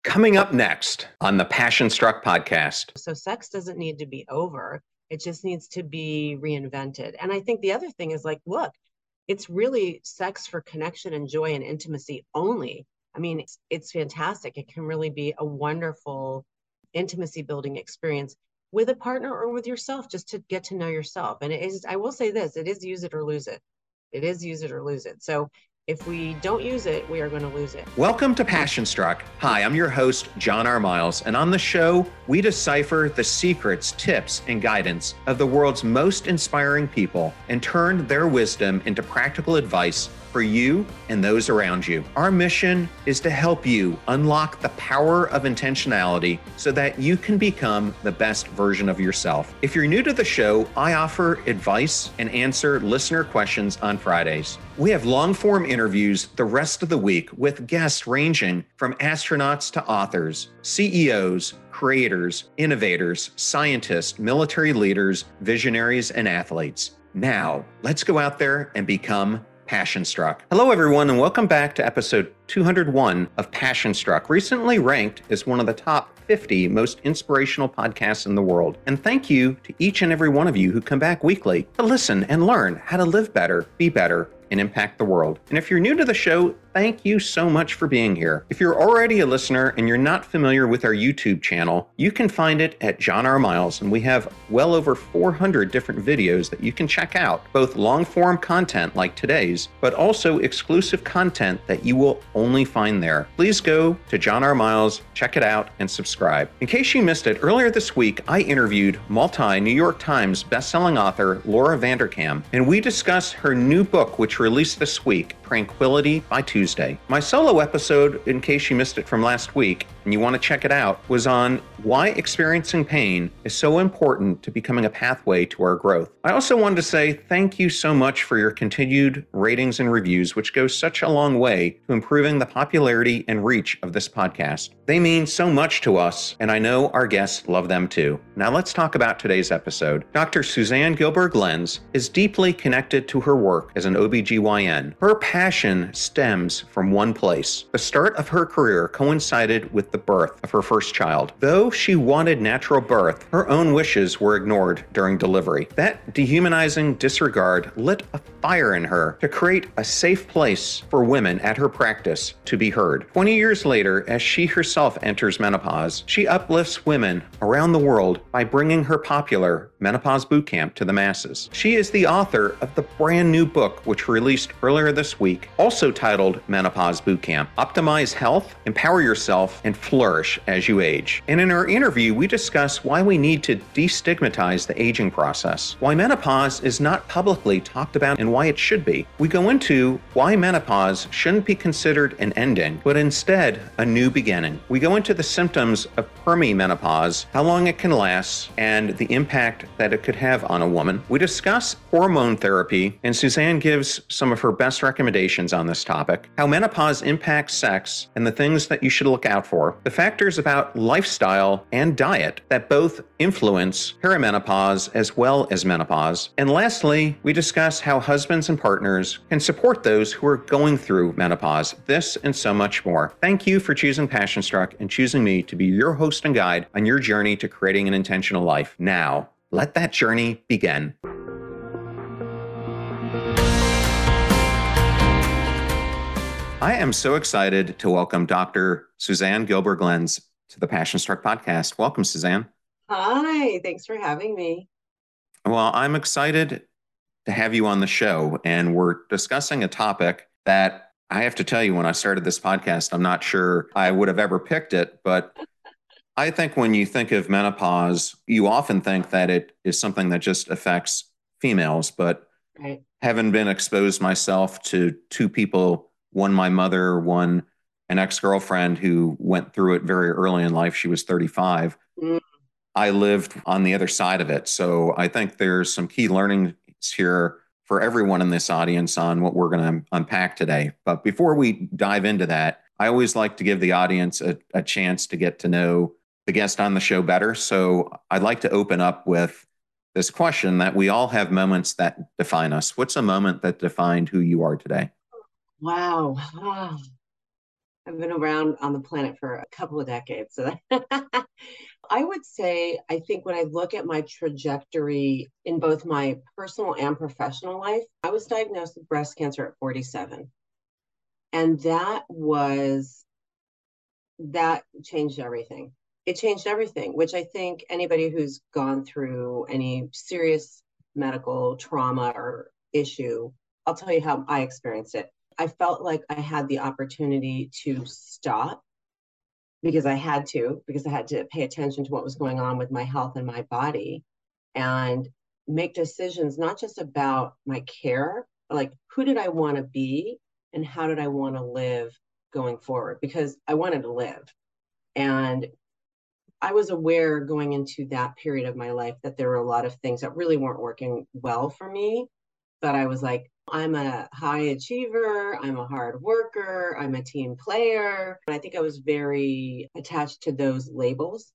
Coming up next on the Passion Struck podcast. So sex doesn't need to be over. It just needs to be reinvented. And I think the other thing is like, look, it's really sex for connection and joy and intimacy only. I mean, it's fantastic. It can really be a wonderful intimacy building experience with a partner or with yourself, just to get to know yourself. And it is, I will say this, it is use it or lose it. It is use it or lose it. So if we don't use it, we are going to lose it. Welcome to Passion Struck. Hi, I'm your host, John R. Miles, and on the show, we decipher the secrets, tips, and guidance of the world's most inspiring people and turn their wisdom into practical advice for you and those around you. Our mission is to help you unlock the power of intentionality so that you can become the best version of yourself. If you're new to the show, I offer advice and answer listener questions on Fridays. We have long-form interviews the rest of the week with guests ranging from astronauts to authors, CEOs, creators, innovators, scientists, military leaders, visionaries, and athletes. Now, let's go out there and become Passion Struck. Hello, everyone, and welcome back to episode 201 of Passion Struck, recently ranked as one of the top 50 most inspirational podcasts in the world. And thank you to each and every one of you who come back weekly to listen and learn how to live better, be better, and impact the world. And if you're new to the show, thank you so much for being here. If you're already a listener and you're not familiar with our YouTube channel, you can find it at John R. Miles, and we have well over 400 different videos that you can check out, both long-form content like today's, but also exclusive content that you will only find there. Please go to John R. Miles, check it out, and subscribe. In case you missed it, earlier this week, I interviewed multi-New York Times bestselling author Laura Vanderkam, and we discussed her new book, which released this week, Tranquility by Tuesday. My solo episode, in case you missed it from last week and you want to check it out, was on why experiencing pain is so important to becoming a pathway to our growth. I also wanted to say thank you so much for your continued ratings and reviews, which goes such a long way to improving the popularity and reach of this podcast. They mean so much to us, and I know our guests love them too. Now let's talk about today's episode. Dr. Suzanne Gilbert-Glenz is deeply connected to her work as an OBGYN. Her passion stems from one place. The start of her career coincided with the birth of her first child. Though she wanted natural birth, her own wishes were ignored during delivery. That dehumanizing disregard lit a fire in her to create a safe place for women at her practice to be heard. 20 years later, as she herself enters menopause, she uplifts women around the world by bringing her popular Menopause Bootcamp to the masses. She is the author of the brand new book, which released earlier this week, also titled Menopause Bootcamp: Optimize Health, Empower Yourself, and Flourish as You Age. And in our interview, we discuss why we need to destigmatize the aging process, why menopause is not publicly talked about and why it should be. We go into why menopause shouldn't be considered an ending, but instead a new beginning. We go into the symptoms of perimenopause, how long it can last, and the impact that it could have on a woman. We discuss hormone therapy, and Suzanne gives some of her best recommendations on this topic, how menopause impacts sex and the things that you should look out for, the factors about lifestyle and diet that both influence perimenopause as well as menopause. And lastly, we discuss how husbands and partners can support those who are going through menopause. This and so much more. Thank you for choosing Passion Struck and choosing me to be your host and guide on your journey to creating an intentional life. Now, let that journey begin. I am so excited to welcome Dr. Suzanne Gilbert-Glenz to the Passion Struck podcast. Welcome, Suzanne. Hi, thanks for having me. Well, I'm excited to have you on the show, and we're discussing a topic that I have to tell you, when I started this podcast, I'm not sure I would have ever picked it, but I think when you think of menopause, you often think that it is something that just affects females, but Right. having been exposed myself to two people, one my mother, one an ex-girlfriend who went through it very early in life. She was 35. Mm. I lived on the other side of it. So I think there's some key learnings here for everyone in this audience on what we're going to unpack today. But before we dive into that, I always like to give the audience a chance to get to know the guest on the show better. So I'd like to open up with this question that we all have moments that define us. What's a moment that defined who you are today? Wow. Ah. I've been around on the planet for a couple of decades. So I would say, I think when I look at my trajectory in both my personal and professional life, I was diagnosed with breast cancer at 47. And that changed everything. It changed everything, which I think anybody who's gone through any serious medical trauma or issue, I'll tell you how I experienced it. I felt like I had the opportunity to stop because I had to pay attention to what was going on with my health and my body and make decisions, not just about my care, but like who did I want to be and how did I want to live going forward? Because I wanted to live. And I was aware going into that period of my life that there were a lot of things that really weren't working well for me. But I was like, I'm a high achiever, I'm a hard worker, I'm a team player. And I think I was very attached to those labels.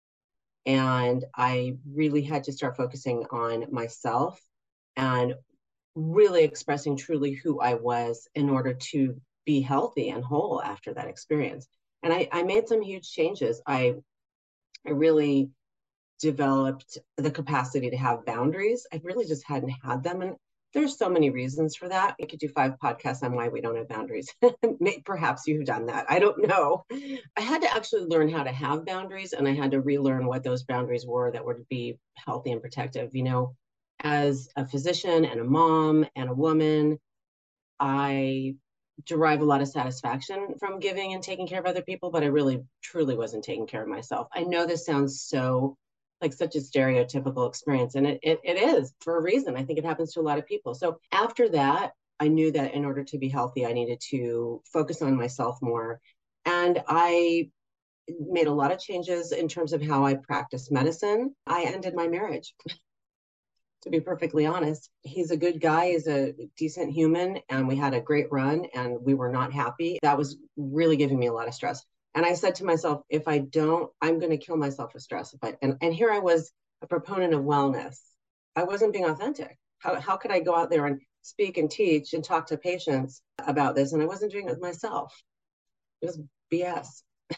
And I really had to start focusing on myself and really expressing truly who I was in order to be healthy and whole after that experience. And I made some huge changes. I really developed the capacity to have boundaries. I really just hadn't had them. And there's so many reasons for that. We could do 5 podcasts on why we don't have boundaries. Perhaps you've done that. I don't know. I had to actually learn how to have boundaries, and I had to relearn what those boundaries were that would be healthy and protective. You know, as a physician and a mom and a woman, I derive a lot of satisfaction from giving and taking care of other people, but I really truly wasn't taking care of myself. I know this sounds so like such a stereotypical experience, and it is for a reason. I think it happens to a lot of people. So after that, I knew that in order to be healthy, I needed to focus on myself more. And I made a lot of changes in terms of how I practice medicine. I ended my marriage, to be perfectly honest. He's a good guy, he's a decent human, and we had a great run and we were not happy. That was really giving me a lot of stress. And I said to myself, if I don't, I'm going to kill myself with stress. And here I was, a proponent of wellness. I wasn't being authentic. How could I go out there and speak and teach and talk to patients about this? And I wasn't doing it with myself. It was BS.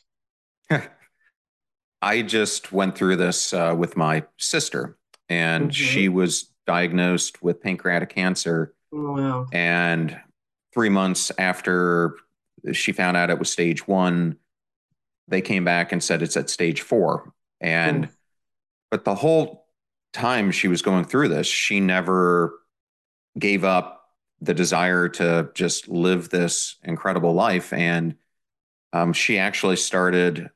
I just went through this with my sister, and Mm-hmm. she was diagnosed with pancreatic cancer. Wow. And 3 months after she found out it was stage one, they came back and said it's at stage four. And, Oof. but the whole time she was going through this, she never gave up the desire to just live this incredible life. And she actually started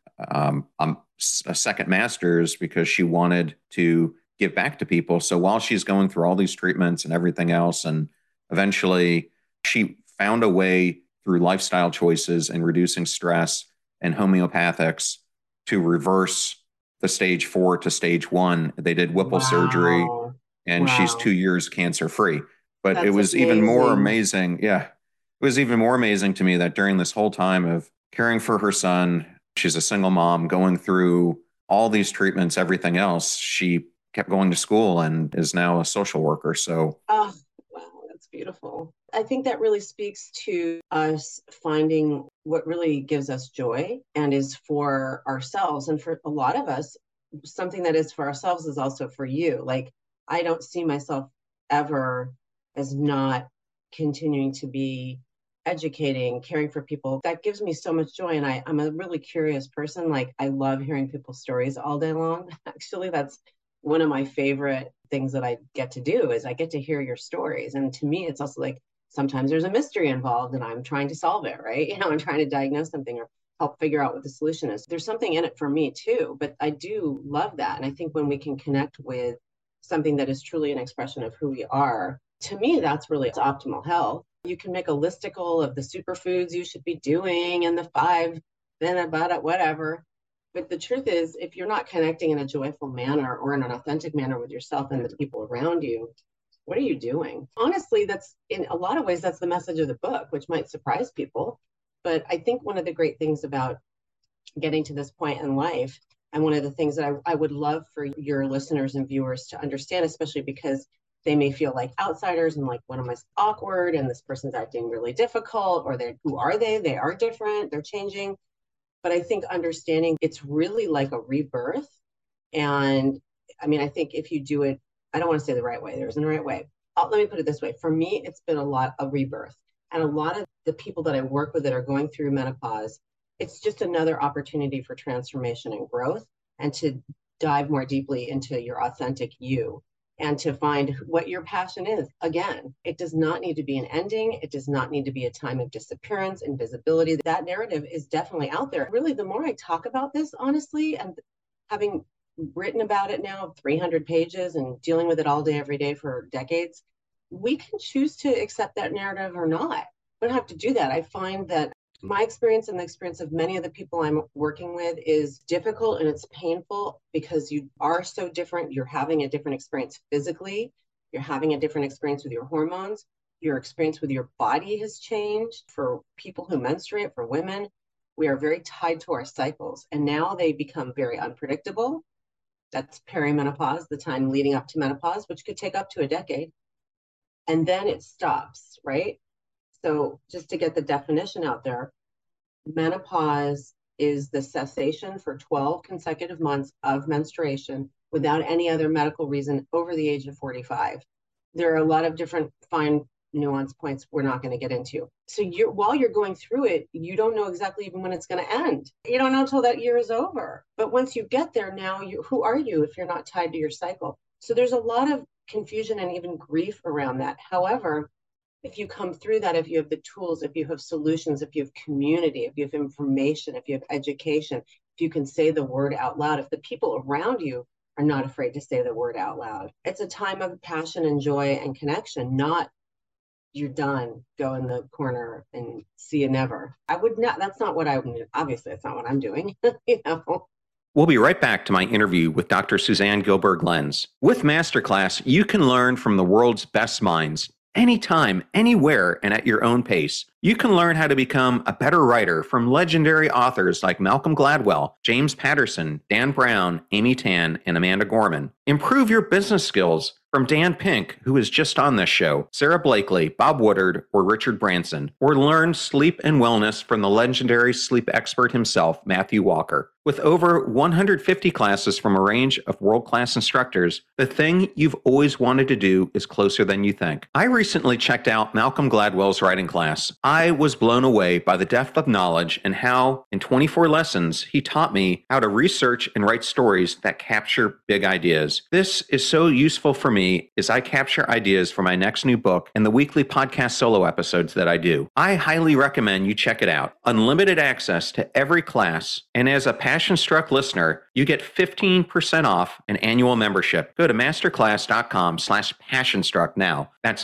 a second master's because she wanted to give back to people. So while she's going through all these treatments and everything else, and eventually she found a way through lifestyle choices and reducing stress and homeopathics to reverse the stage four to stage one. They did Whipple surgery, Wow. and she's Wow. 2 years cancer free. But it That's was even more amazing. amazing. Yeah. It was even more amazing to me that during this whole time of caring for her son, she's a single mom going through all these treatments, everything else, she kept going to school and is now a social worker. So, Oh, wow, that's beautiful. I think that really speaks to us finding what really gives us joy and is for ourselves. And for a lot of us, something that is for ourselves is also for you. Like, I don't see myself ever as not continuing to be educating, caring for people. That gives me so much joy. And I'm a really curious person. Like, I love hearing people's stories all day long. Actually, that's one of my favorite things that I get to do is I get to hear your stories. And to me, it's also like sometimes there's a mystery involved and I'm trying to solve it, right? You know, I'm trying to diagnose something or help figure out what the solution is. There's something in it for me too, but I do love that. And I think when we can connect with something that is truly an expression of who we are, to me, that's really optimal health. You can make a listicle of the superfoods you should be doing and the 5, then about it, whatever. But the truth is, if you're not connecting in a joyful manner or in an authentic manner with yourself and the people around you, what are you doing? Honestly, that's in a lot of ways, that's the message of the book, which might surprise people. But I think one of the great things about getting to this point in life, and one of the things that I would love for your listeners and viewers to understand, especially because They may feel like outsiders and like, what am I awkward? And this person's acting really difficult, or who are they? They are different, they're changing. But I think understanding it's really like a rebirth. And I mean, I think if you do it, I don't want to say the right way, there isn't a right way. Let me put it this way. For me, it's been a lot of rebirth. And a lot of the people that I work with that are going through menopause, it's just another opportunity for transformation and growth, and to dive more deeply into your authentic you and to find what your passion is. Again, it does not need to be an ending. It does not need to be a time of disappearance, invisibility. That narrative is definitely out there. Really, the more I talk about this, honestly, and having written about it now, 300 pages, and dealing with it all day, every day for decades, we can choose to accept that narrative or not. We don't have to do that. I find that my experience and the experience of many of the people I'm working with is difficult and it's painful because you are so different. You're having a different experience physically. You're having a different experience with your hormones. Your experience with your body has changed. For people who menstruate, for women, we are very tied to our cycles, and now they become very unpredictable. That's perimenopause, the time leading up to menopause, which could take up to a decade. And then it stops, right? So just to get the definition out there, menopause is the cessation for 12 consecutive months of menstruation without any other medical reason over the age of 45. There are a lot of different fine nuance points we're not going to get into. So while you're going through it, you don't know exactly even when it's going to end. You don't know until that year is over. But once you get there, now who are you if you're not tied to your cycle? So there's a lot of confusion and even grief around that. However, if you come through that, if you have the tools, if you have solutions, if you have community, if you have information, if you have education, if you can say the word out loud, if the people around you are not afraid to say the word out loud, it's a time of passion and joy and connection, not you're done, go in the corner and see you never. I would not, that's not what I would do. Obviously, that's not what I'm doing, you know. We'll be right back to my interview with Dr. Suzanne Gilberg Lenz. With Masterclass, you can learn from the world's best minds anytime, anywhere, and at your own pace. You can learn how to become a better writer from legendary authors like Malcolm Gladwell, James Patterson, Dan Brown, Amy Tan, and Amanda Gorman. Improve your business skills from Dan Pink, who is just on this show, Sarah Blakely, Bob Woodard, or Richard Branson. Or learn sleep and wellness from the legendary sleep expert himself, Matthew Walker. With over 150 classes from a range of world-class instructors, the thing you've always wanted to do is closer than you think. I recently checked out Malcolm Gladwell's writing class. I was blown away by the depth of knowledge and how, in 24 lessons, he taught me how to research and write stories that capture big ideas. This is so useful for me as I capture ideas for my next new book and the weekly podcast solo episodes that I do. I highly recommend you check it out. Unlimited access to every class, and as a Passion-Struck listener, you get 15% off an annual membership. Go to masterclass.com/passionstruck now. That's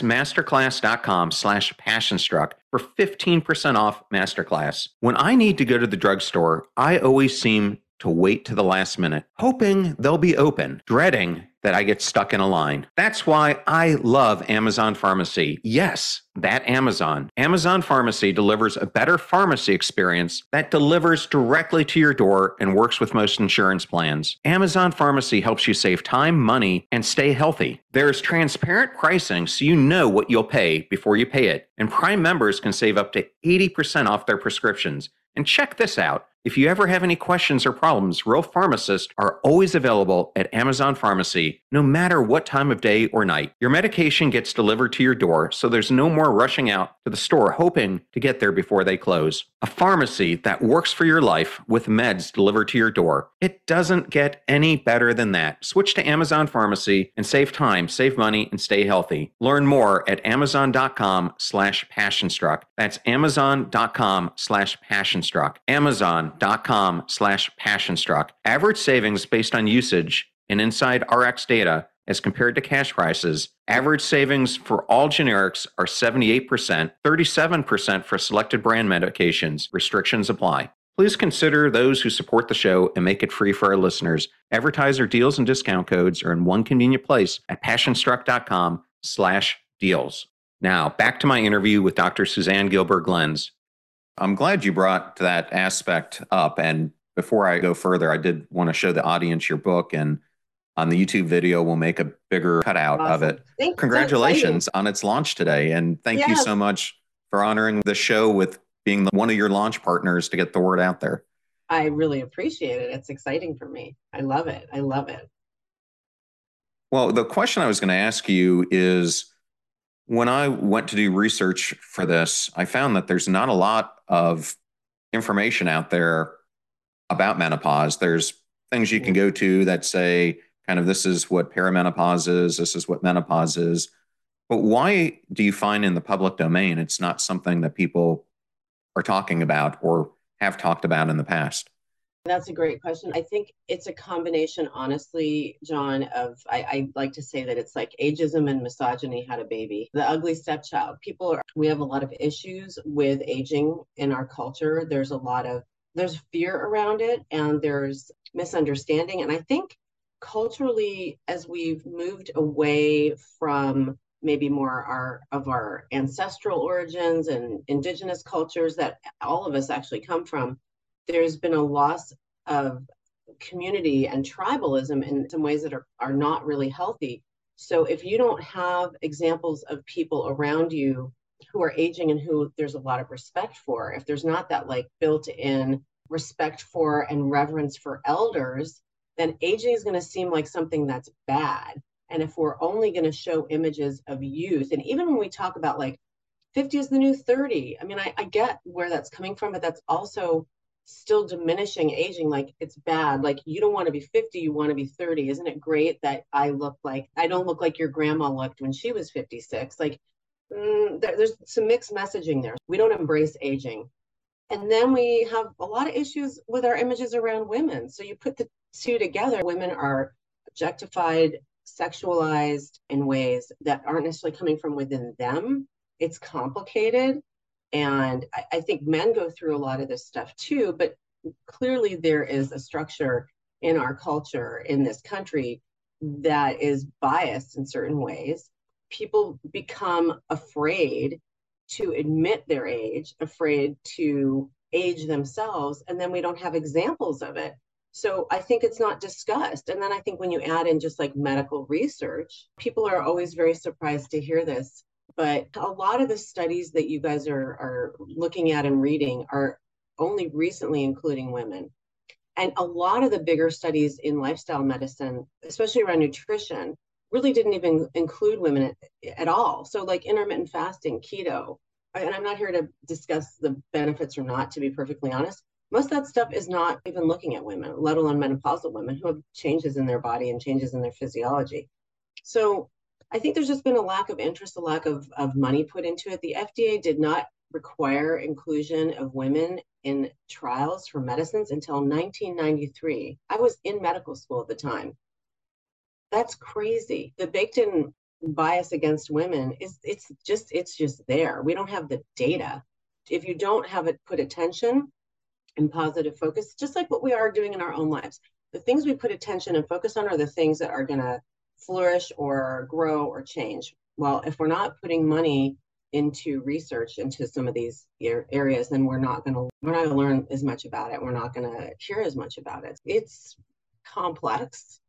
masterclass.com/passionstruck for 15% off Masterclass. When I need to go to the drugstore, I always seem to wait to the last minute, hoping they'll be open, dreading that I get stuck in a line. That's why I love Amazon Pharmacy. Yes, that Amazon. Amazon Pharmacy delivers a better pharmacy experience that delivers directly to your door and works with most insurance plans. Amazon Pharmacy helps you save time, money, and stay healthy. There's transparent pricing so you know what you'll pay before you pay it. And Prime members can save up to 80% off their prescriptions. And check this out. If you ever have any questions or problems, real pharmacists are always available at Amazon Pharmacy, no matter what time of day or night. Your medication gets delivered to your door, so there's no more rushing out to the store hoping to get there before they close. A pharmacy that works for your life with meds delivered to your door. It doesn't get any better than that. Switch to Amazon Pharmacy and save time, save money, and stay healthy. Learn more at amazon.com/passionstruck. That's amazon.com/passionstruck. Amazon.com/passionstruck. Average savings based on usage and inside RX data as compared to cash prices. Average savings for all generics are 78%, 37% for selected brand medications. Restrictions apply. Please consider those who support the show and make it free for our listeners. Advertiser deals and discount codes are in one convenient place at passionstruck.com/deals. Now, back to my interview with Dr. Suzanne Gilberg Lenz. I'm glad you brought that aspect up. And before I go further, I did want to show the audience your book. And on the YouTube video. We'll make a bigger cutout of Awesome. it. Thanks. So exciting. Congratulations on its launch today. And thank you Yes, so much for honoring the show with being one of your launch partners to get the word out there. I really appreciate it. It's exciting for me. I love it. I love it. Well, the question I was going to ask you is, when I went to do research for this, I found that there's not a lot of information out there about menopause. There's things you can Yeah. go to that say, kind of, this is what perimenopause is, this is what menopause is. But why do you find in the public domain it's not something that people are talking about or have talked about in the past? That's a great question. I think it's a combination, honestly, John, of I like to say that it's like ageism and misogyny had a baby. The ugly stepchild. We have a lot of issues with aging in our culture. There's fear around it and there's misunderstanding. And I think culturally, as we've moved away from maybe more our ancestral origins and indigenous cultures that all of us actually come from, there's been a loss of community and tribalism in some ways that are not really healthy. So if you don't have examples of people around you who are aging and who there's a lot of respect for, if there's not that like built in respect for and reverence for elders, then aging is going to seem like something that's bad. And if we're only going to show images of youth, and even when we talk about like 50 is the new 30, I mean, I get where that's coming from, but that's also still diminishing aging. Like it's bad. Like you don't want to be 50, you want to be 30. Isn't it great that I don't look like your grandma looked when she was 56? Like there's some mixed messaging there. We don't embrace aging. And then we have a lot of issues with our images around women. So you put the two together, women are objectified, sexualized in ways that aren't necessarily coming from within them. It's complicated. And I think men go through a lot of this stuff too, but clearly there is a structure in our culture in this country that is biased in certain ways. People become afraid to admit their age, afraid to age themselves, and then we don't have examples of it. So I think it's not discussed. And then I think when you add in just like medical research, people are always very surprised to hear this. But a lot of the studies that you guys are looking at and reading are only recently including women. And a lot of the bigger studies in lifestyle medicine, especially around nutrition, really didn't even include women at all. So, like intermittent fasting, keto, and I'm not here to discuss the benefits or not, to be perfectly honest. Most of that stuff is not even looking at women, let alone menopausal women who have changes in their body and changes in their physiology. So, I think there's just been a lack of interest, a lack of money put into it. The FDA did not require inclusion of women in trials for medicines until 1993. I was in medical school at the time. That's crazy. The baked in bias against women is it's just there. We don't have the data. If you don't have it put attention and positive focus, just like what we are doing in our own lives, the things we put attention and focus on are the things that are going to flourish or grow or change. Well, if we're not putting money into research into some of these areas, then we're not going to learn as much about it. We're not going to hear as much about it. It's complex.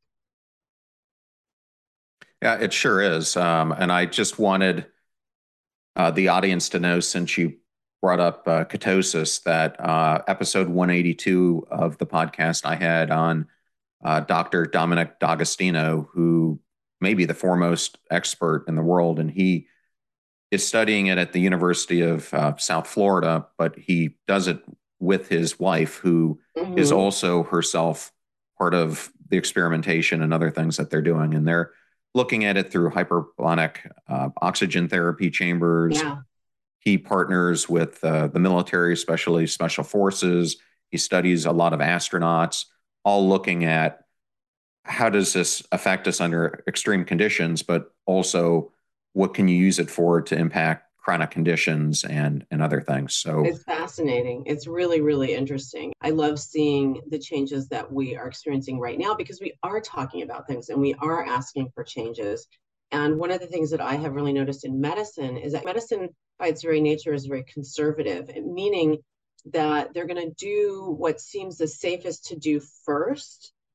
Yeah, it sure is. And I just wanted the audience to know, since you brought up ketosis, that episode 182 of the podcast I had on Dr. Dominic D'Agostino, who may be the foremost expert in the world, and he is studying it at the University of South Florida, but he does it with his wife, who is Mm-hmm. also herself part of the experimentation and other things that they're doing. And they're looking at it through hyperbaric oxygen therapy chambers. Yeah. He partners with the military, especially special forces. He studies a lot of astronauts, all looking at how does this affect us under extreme conditions, but also what can you use it for to impact chronic conditions and other things. So It's fascinating. It's really, really interesting. I love seeing the changes that we are experiencing right now because we are talking about things and we are asking for changes. And one of the things that I have really noticed in medicine is that medicine, by its very nature, is very conservative, meaning that they're going to do what seems the safest to do first.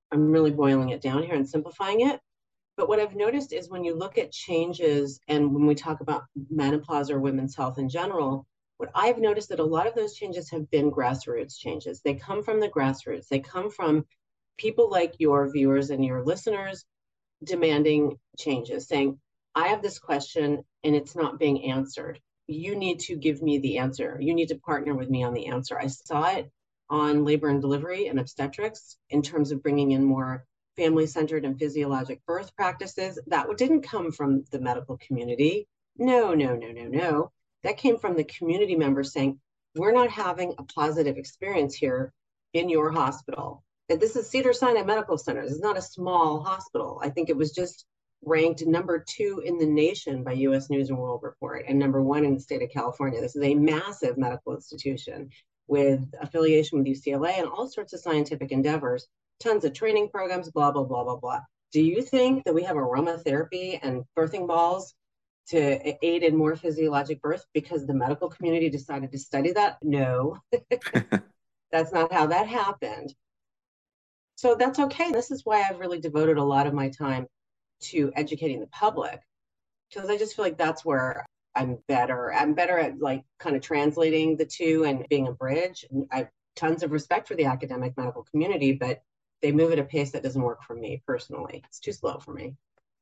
I'm really boiling it down here and simplifying it. But what I've noticed is when you look at changes and when we talk about menopause or women's health in general, what I've noticed that a lot of those changes have been grassroots changes. They come from the grassroots. They come from people like your viewers and your listeners demanding changes, saying, I have this question and it's not being answered. You need to give me the answer. You need to partner with me on the answer. I saw it on labor and delivery and obstetrics in terms of bringing in more family-centered and physiologic birth practices. That didn't come from the medical community. No, no, no, no, no. That came from the community members saying, we're not having a positive experience here in your hospital. That this is Cedars-Sinai Medical Center. This is not a small hospital. I think it was just ranked #2 in the nation by US News and World Report and #1 in the state of California. This is a massive medical institution with affiliation with UCLA and all sorts of scientific endeavors, tons of training programs, blah, blah, blah, blah, blah. Do you think that we have aromatherapy and birthing balls to aid in more physiologic birth because the medical community decided to study that? No, that's not how that happened. So that's okay. This is why I've really devoted a lot of my time to educating the public, because I just feel like that's where I'm better. I'm better at like kind of translating the two and being a bridge. I have tons of respect for the academic medical community, but they move at a pace that doesn't work for me personally. It's too slow for me.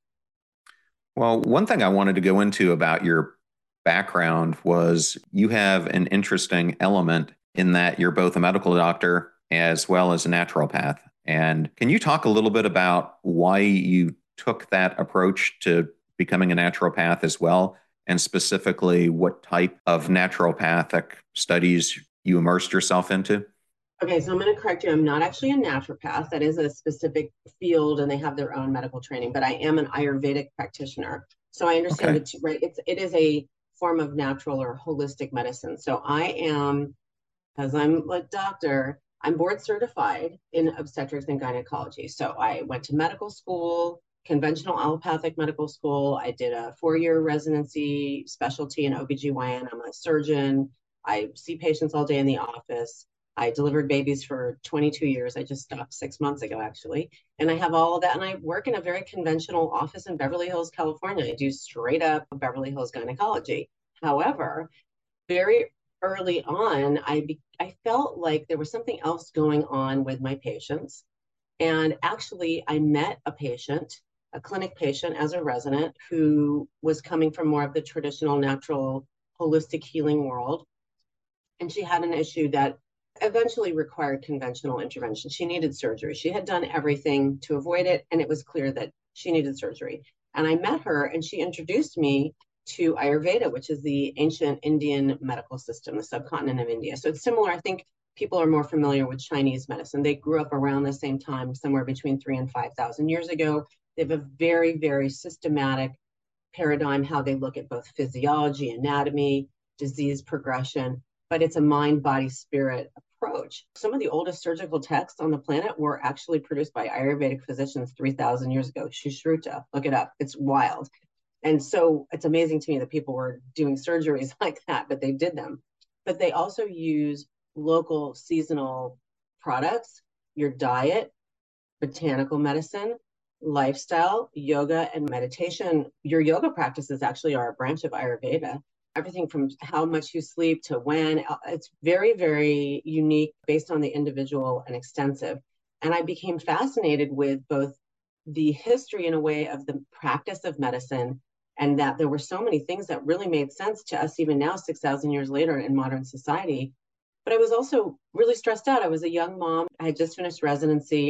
Well, one thing I wanted to go into about your background was you have an interesting element in that you're both a medical doctor as well as a naturopath. And can you talk a little bit about why you took that approach to becoming a naturopath as well? And specifically, what type of naturopathic studies you immersed yourself into? Okay, so I'm going to correct you. I'm not actually a naturopath. That is a specific field and they have their own medical training, but I am an Ayurvedic practitioner. So I understand Okay. the two, right? It is a form of natural or holistic medicine. So I am, as I'm a doctor, I'm board certified in obstetrics and gynecology. So I went to medical school, conventional allopathic medical school. I did a 4-year residency specialty in OBGYN. I'm a surgeon. I see patients all day in the office. I delivered babies for 22 years. I just stopped 6 months ago, actually. And I have all of that. And I work in a very conventional office in Beverly Hills, California. I do straight up Beverly Hills gynecology. However, very early on, I felt like there was something else going on with my patients. And actually, I met a patient, a clinic patient as a resident who was coming from more of the traditional natural holistic healing world. And she had an issue that eventually required conventional intervention. She needed surgery. She had done everything to avoid it, and it was clear that she needed surgery. And I met her, and she introduced me to Ayurveda, which is the ancient Indian medical system, the subcontinent of India. So it's similar. I think people are more familiar with Chinese medicine. They grew up around the same time, somewhere between 3,000 and 5,000 years ago. They have a very, very systematic paradigm, how they look at both physiology, anatomy, disease progression, but it's a mind, body, spirit approach. Some of the oldest surgical texts on the planet were actually produced by Ayurvedic physicians 3,000 years ago. Sushruta, look it up. It's wild. And so it's amazing to me that people were doing surgeries like that, but they did them. But they also use local seasonal products, your diet, botanical medicine, lifestyle, yoga, and meditation. Your yoga practices actually are a branch of Ayurveda. Everything from how much you sleep to when. It's very, very unique based on the individual and extensive. And I became fascinated with both the history in a way of the practice of medicine and that there were so many things that really made sense to us even now 6,000 years later in modern society. But I was also really stressed out. I was a young mom. I had just finished residency.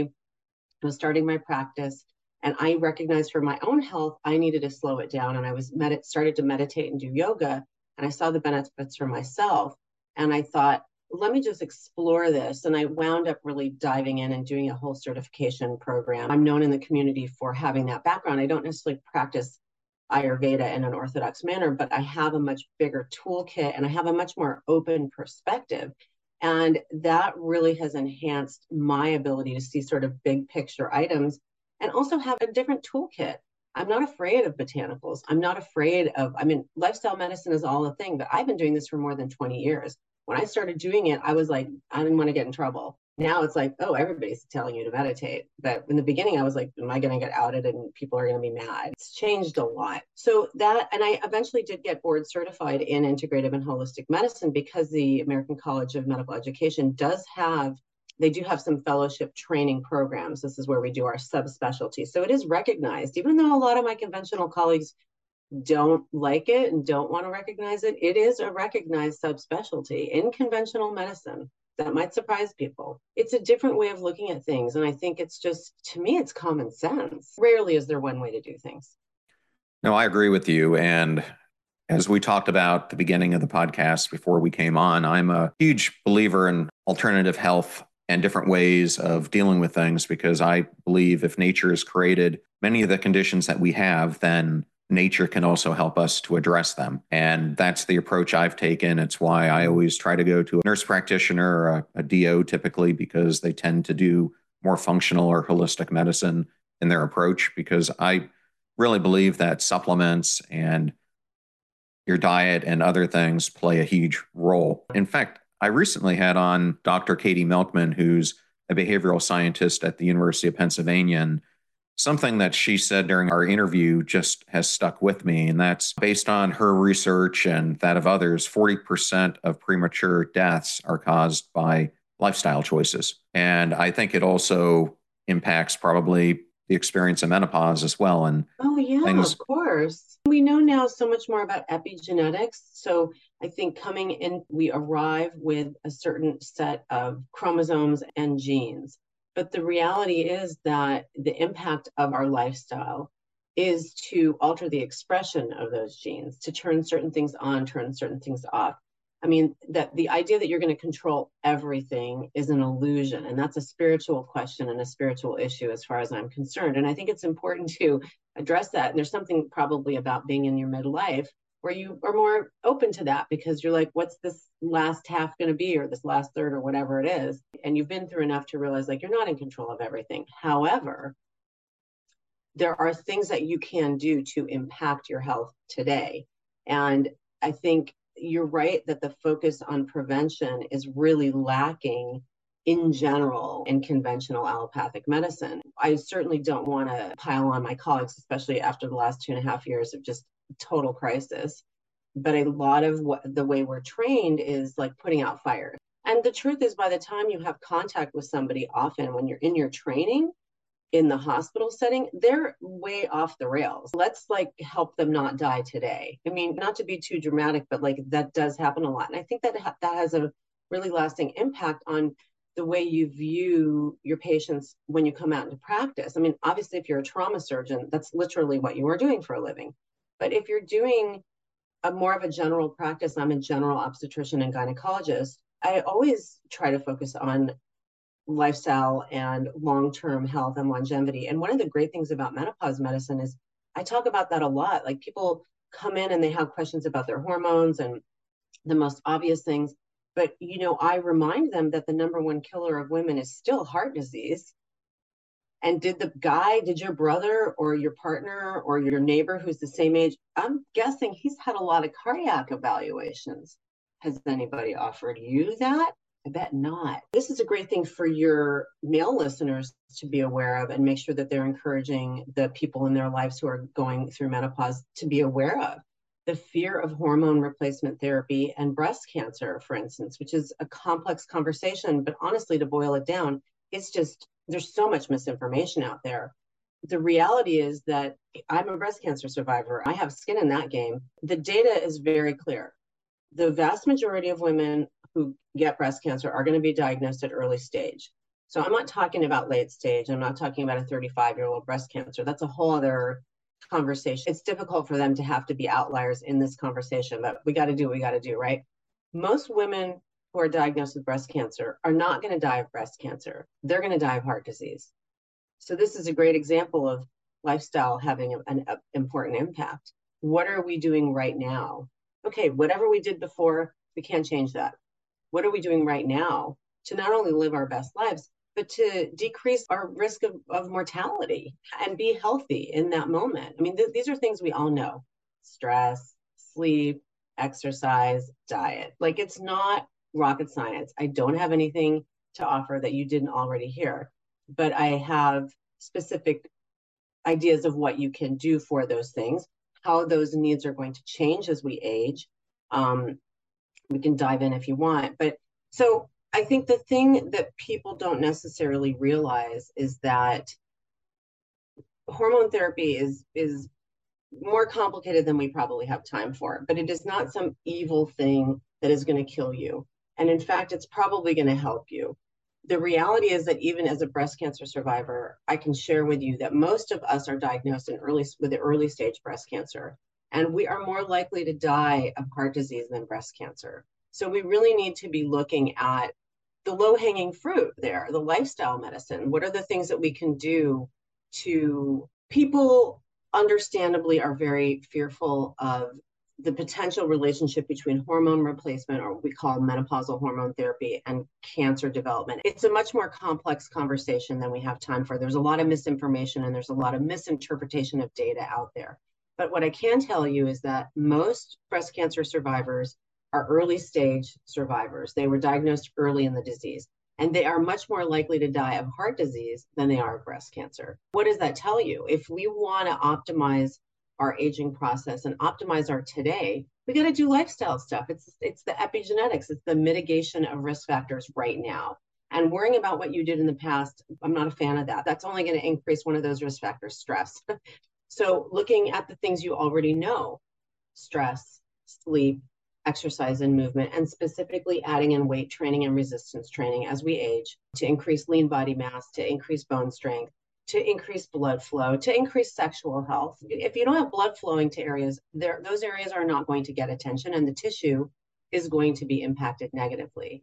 I was starting my practice, and I recognized for my own health I needed to slow it down. And I was started to meditate and do yoga, and I saw the benefits for myself. And I thought, let me just explore this. And I wound up really diving in and doing a whole certification program. I'm known in the community for having that background. I don't necessarily practice Ayurveda in an orthodox manner, but I have a much bigger toolkit and I have a much more open perspective. And that really has enhanced my ability to see sort of big picture items and also have a different toolkit. I'm not afraid of botanicals. I'm not afraid of, I mean, lifestyle medicine is all a thing, but I've been doing this for more than 20 years. When I started doing it, I was like, I didn't want to get in trouble. Now it's like, oh, everybody's telling you to meditate. But in the beginning, I was like, am I going to get outed and people are going to be mad? It's changed a lot. So that, and I eventually did get board certified in integrative and holistic medicine because the American College of Medical Education they do have some fellowship training programs. This is where we do our subspecialty. So it is recognized, even though a lot of my conventional colleagues don't like it and don't want to recognize it, it is a recognized subspecialty in conventional medicine. That might surprise people. It's a different way of looking at things. And I think it's just, to me, it's common sense. Rarely is there one way to do things. No, I agree with you. And as we talked about at the beginning of the podcast before we came on, I'm a huge believer in alternative health and different ways of dealing with things because I believe if nature has created many of the conditions that we have, then nature can also help us to address them. And that's the approach I've taken. It's why I always try to go to a nurse practitioner or a DO typically, because they tend to do more functional or holistic medicine in their approach, because I really believe that supplements and your diet and other things play a huge role. In fact, I recently had on Dr. Katie Milkman, who's a behavioral scientist at the University of Pennsylvania. And something that she said during our interview just has stuck with me. And that's based on her research and that of others, 40% of premature deaths are caused by lifestyle choices. And I think it also impacts probably the experience of menopause as well. And oh, yeah, things. of course. We know now so much more about epigenetics. So I think coming in, we arrive with a certain set of chromosomes and genes. But the reality is that the impact of our lifestyle is to alter the expression of those genes, to turn certain things on, turn certain things off. I mean, that the idea that you're going to control everything is an illusion. And that's a spiritual question and a spiritual issue as far as I'm concerned. And I think it's important to address that. And there's something probably about being in your midlife where you are more open to that because you're like, what's this last half going to be, or this last third, or whatever it is. And you've been through enough to realize like you're not in control of everything. However, there are things that you can do to impact your health today. And I think you're right that the focus on prevention is really lacking in general in conventional allopathic medicine. I certainly don't want to pile on my colleagues, especially after the last 2.5 years of just total crisis. But a lot of the way we're trained is like putting out fires. And the truth is, by the time you have contact with somebody, often when you're in your training, in the hospital setting, they're way off the rails. Let's like help them not die today. I mean, not to be too dramatic, but like that does happen a lot. And I think that that has a really lasting impact on the way you view your patients when you come out into practice. I mean, obviously, if you're a trauma surgeon, that's literally what you are doing for a living. But if you're doing a more of a general practice, I'm a general obstetrician and gynecologist, I always try to focus on lifestyle and long-term health and longevity. And one of the great things about menopause medicine is I talk about that a lot. Like people come in and they have questions about their hormones and the most obvious things. But, you know, I remind them that the number one killer of women is still heart disease. And did your brother or your partner or your neighbor who's the same age, I'm guessing he's had a lot of cardiac evaluations. Has anybody offered you that? I bet not. This is a great thing for your male listeners to be aware of and make sure that they're encouraging the people in their lives who are going through menopause to be aware of. The fear of hormone replacement therapy and breast cancer, for instance, which is a complex conversation, but honestly, to boil it down, it's just, there's so much misinformation out there. The reality is that I'm a breast cancer survivor. I have skin in that game. The data is very clear. The vast majority of women who get breast cancer are going to be diagnosed at early stage. So I'm not talking about late stage. I'm not talking about a 35-year-old breast cancer. That's a whole other conversation. It's difficult for them to have to be outliers in this conversation, but we got to do what we got to do, right? Most women who are diagnosed with breast cancer are not going to die of breast cancer. They're going to die of heart disease. So this is a great example of lifestyle having an important impact. What are we doing right now? Okay, whatever we did before, we can't change that. What are we doing right now to not only live our best lives, but to decrease our risk of mortality and be healthy in that moment? I mean, these are things we all know: stress, sleep, exercise, diet. Like, it's not rocket science. I don't have anything to offer that you didn't already hear, but I have specific ideas of what you can do for those things, how those needs are going to change as we age. We can dive in if you want. But so I think the thing that people don't necessarily realize is that hormone therapy is more complicated than we probably have time for, but it is not some evil thing that is going to kill you. And in fact, it's probably going to help you. The reality is that even as a breast cancer survivor, I can share with you that most of us are diagnosed with the early stage breast cancer, and we are more likely to die of heart disease than breast cancer. So we really need to be looking at the low-hanging fruit there, the lifestyle medicine. What are the things that we can do to people understandably are very fearful of the potential relationship between hormone replacement, or what we call menopausal hormone therapy, and cancer development. It's a much more complex conversation than we have time for. There's a lot of misinformation and there's a lot of misinterpretation of data out there. But what I can tell you is that most breast cancer survivors are early stage survivors. They were diagnosed early in the disease, and they are much more likely to die of heart disease than they are of breast cancer. What does that tell you? If we want to optimize our aging process and optimize our today, we got to do lifestyle stuff. It's the epigenetics, it's the mitigation of risk factors right now. And worrying about what you did in the past, I'm not a fan of that. That's only going to increase one of those risk factors, stress. So looking at the things you already know, stress, sleep, exercise and movement, and specifically adding in weight training and resistance training as we age to increase lean body mass, to increase bone strength, to increase blood flow, to increase sexual health. If you don't have blood flowing to areas, those areas are not going to get attention, and the tissue is going to be impacted negatively.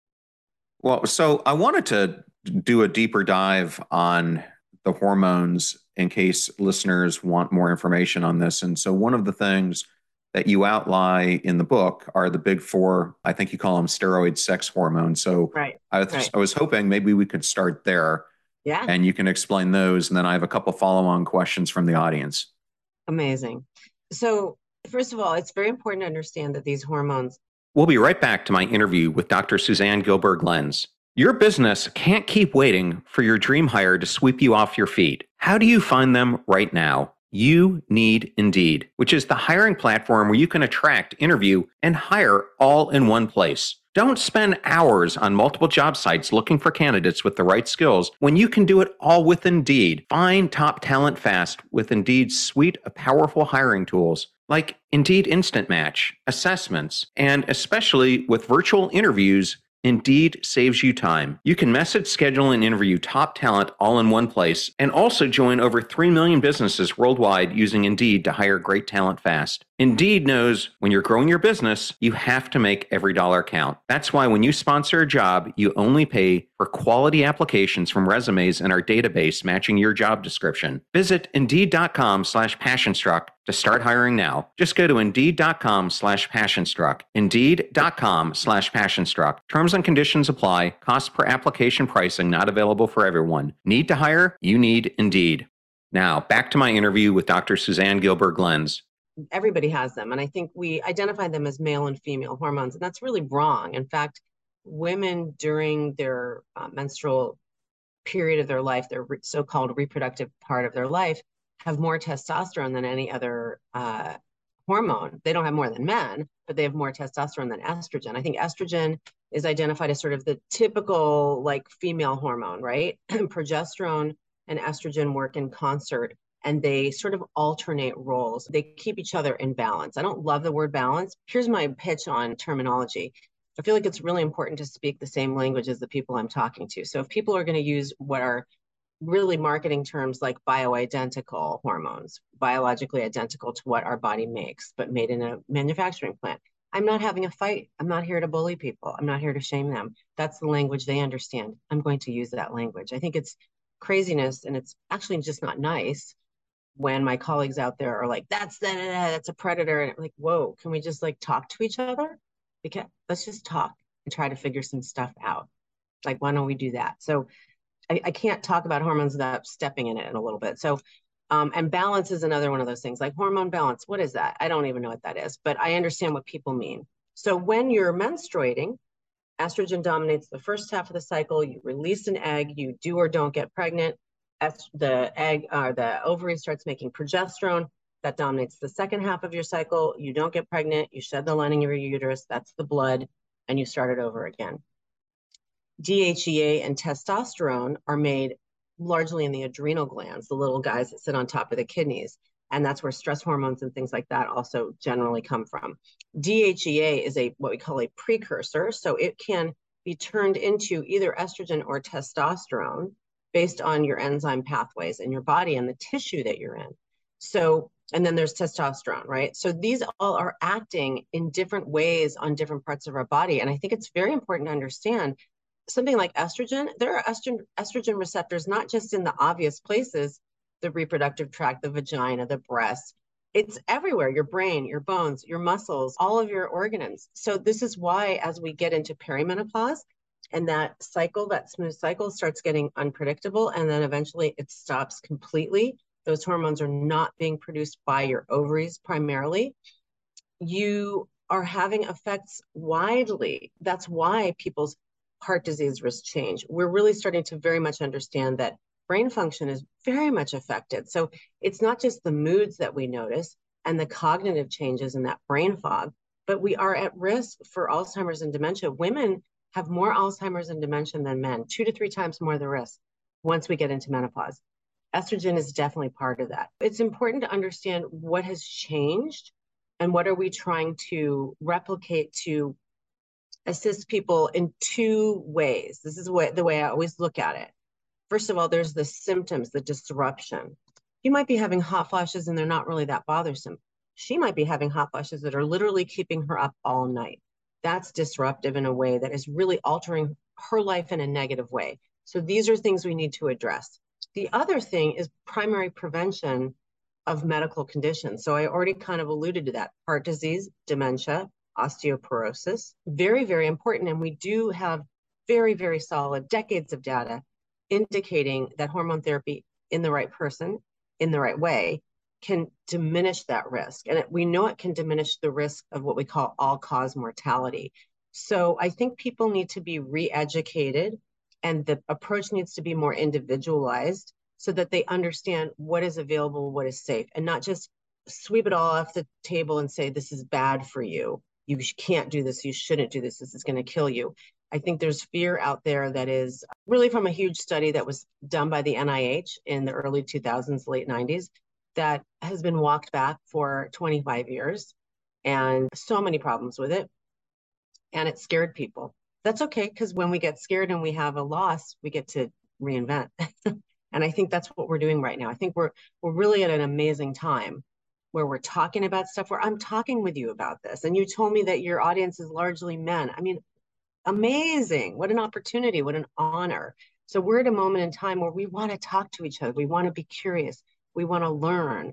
Well, so I wanted to do a deeper dive on the hormones in case listeners want more information on this. And so one of the things that you outline in the book are the big four, I think you call them steroid sex hormones. So right. I was hoping maybe we could start there. Yeah. And you can explain those. And then I have a couple follow-on questions from the audience. Amazing. So first of all, it's very important to understand that these hormones. We'll be right back to my interview with Dr. Suzanne Gilberg-Lenz. Your business can't keep waiting for your dream hire to sweep you off your feet. How do you find them right now? You need Indeed, which is the hiring platform where you can attract, interview, and hire all in one place. Don't spend hours on multiple job sites looking for candidates with the right skills when you can do it all with Indeed. Find top talent fast with Indeed's suite of powerful hiring tools like Indeed Instant Match, assessments, and especially with virtual interviews, Indeed saves you time. You can message, schedule, and interview top talent all in one place, and also join over 3 million businesses worldwide using Indeed to hire great talent fast. Indeed knows when you're growing your business, you have to make every dollar count. That's why when you sponsor a job, you only pay for quality applications from resumes in our database matching your job description. Visit Indeed.com/PassionStruck to start hiring now. Just go to Indeed.com/PassionStruck. Indeed.com/PassionStruck. Terms and conditions apply. Cost per application pricing not available for everyone. Need to hire? You need Indeed. Now, back to my interview with Dr. Suzanne Gilberg-Lenz. Everybody has them. And I think we identify them as male and female hormones. And that's really wrong. In fact, women during their menstrual period of their life, their so-called reproductive part of their life, have more testosterone than any other hormone. They don't have more than men, but they have more testosterone than estrogen. I think estrogen is identified as sort of the typical like female hormone, right? Progesterone and estrogen work in concert, and they sort of alternate roles. They keep each other in balance. I don't love the word balance. Here's my pitch on terminology. I feel like it's really important to speak the same language as the people I'm talking to. So if people are going to use what are really marketing terms like bioidentical hormones, biologically identical to what our body makes, but made in a manufacturing plant, I'm not having a fight. I'm not here to bully people. I'm not here to shame them. That's the language they understand. I'm going to use that language. I think it's craziness, and it's actually just not nice when my colleagues out there are like, that's a predator. And I'm like, whoa, can we just like talk to each other? Because let's just talk and try to figure some stuff out. Like, why don't we do that? So I can't talk about hormones without stepping in it in a little bit. So, and balance is another one of those things, like hormone balance. What is that? I don't even know what that is, but I understand what people mean. So when you're menstruating, Estrogen dominates the first half of the cycle. You release an egg, you do or don't get pregnant. The ovary starts making progesterone. That dominates the second half of your cycle. You don't get pregnant. You shed the lining of your uterus. That's the blood, and you start it over again. DHEA and testosterone are made largely in the adrenal glands, the little guys that sit on top of the kidneys. And that's where stress hormones and things like that also generally come from. DHEA is what we call a precursor. So it can be turned into either estrogen or testosterone based on your enzyme pathways in your body and the tissue that you're in. So, and then there's testosterone, right? So these all are acting in different ways on different parts of our body. And I think it's very important to understand something like estrogen. There are estrogen receptors, not just in the obvious places, the reproductive tract, the vagina, the breast. It's everywhere, your brain, your bones, your muscles, all of your organs. So this is why, as we get into perimenopause and that cycle, that smooth cycle starts getting unpredictable, and then eventually it stops completely. Those hormones are not being produced by your ovaries primarily. You are having effects widely. That's why people's heart disease risk change. We're really starting to very much understand that brain function is very much affected. So it's not just the moods that we notice and the cognitive changes in that brain fog, but we are at risk for Alzheimer's and dementia. Women have more Alzheimer's and dementia than men, 2 to 3 times more the risk once we get into menopause. Estrogen is definitely part of that. It's important to understand what has changed and what are we trying to replicate to assist people in 2 ways. This is the way I always look at it. First of all, there's the symptoms, the disruption. You might be having hot flashes and they're not really that bothersome. She might be having hot flashes that are literally keeping her up all night. That's disruptive in a way that is really altering her life in a negative way. So these are things we need to address. The other thing is primary prevention of medical conditions. So I already kind of alluded to that. Heart disease, dementia, osteoporosis, very, very important. And we do have very, very solid decades of data indicating that hormone therapy in the right person, in the right way, can diminish that risk. And we know it can diminish the risk of what we call all-cause mortality. So I think people need to be re-educated, and the approach needs to be more individualized so that they understand what is available, what is safe, and not just sweep it all off the table and say, this is bad for you. You can't do this. You shouldn't do this. This is going to kill you. I think there's fear out there that is really from a huge study that was done by the NIH in the early 2000s, late 90s, that has been walked back for 25 years and so many problems with it. And it scared people. That's okay, because when we get scared and we have a loss, we get to reinvent. And I think that's what we're doing right now. I think we're really at an amazing time where we're talking about stuff, where I'm talking with you about this. And you told me that your audience is largely men. I mean, amazing. What an opportunity. What an honor. So we're at a moment in time where we want to talk to each other. We want to be curious. We want to learn.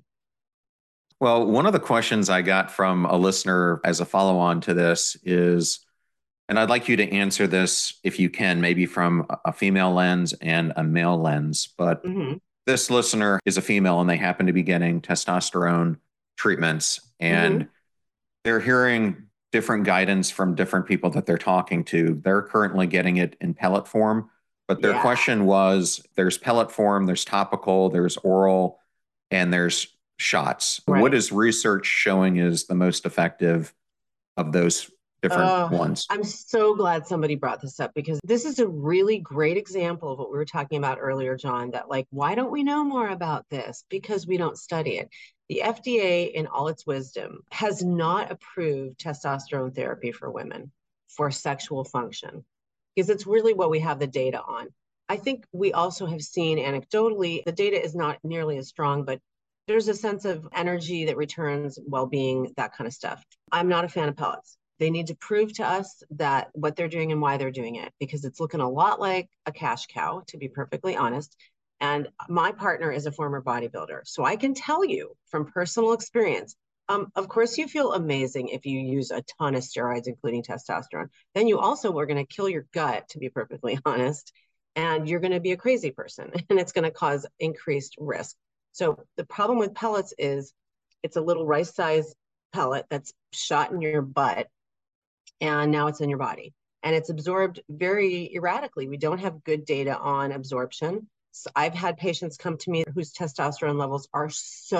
Well, one of the questions I got from a listener as a follow-on to this is, and I'd like you to answer this if you can, maybe from a female lens and a male lens, but this listener is a female and they happen to be getting testosterone treatments, and they're hearing different guidance from different people that they're talking to. They're currently getting it in pellet form, but their question was, there's pellet form, there's topical, there's oral, and there's shots. Right. What is research showing is the most effective of those different ones? I'm so glad somebody brought this up, because this is a really great example of what we were talking about earlier, John, that like, why don't we know more about this? Because we don't study it. The FDA, in all its wisdom, has not approved testosterone therapy for women for sexual function, because it's really what we have the data on. I think we also have seen anecdotally, the data is not nearly as strong, but there's a sense of energy that returns, well-being, that kind of stuff. I'm not a fan of pellets. They need to prove to us that what they're doing and why they're doing it, because it's looking a lot like a cash cow, to be perfectly honest. And my partner is a former bodybuilder, so I can tell you from personal experience, of course, you feel amazing if you use a ton of steroids, including testosterone. Then you also are going to kill your gut, to be perfectly honest, and you're going to be a crazy person, and it's going to cause increased risk. So the problem with pellets is it's a little rice-sized pellet that's shot in your butt, and now it's in your body. and it's absorbed very erratically. We don't have good data on absorption. So I've had patients come to me whose testosterone levels are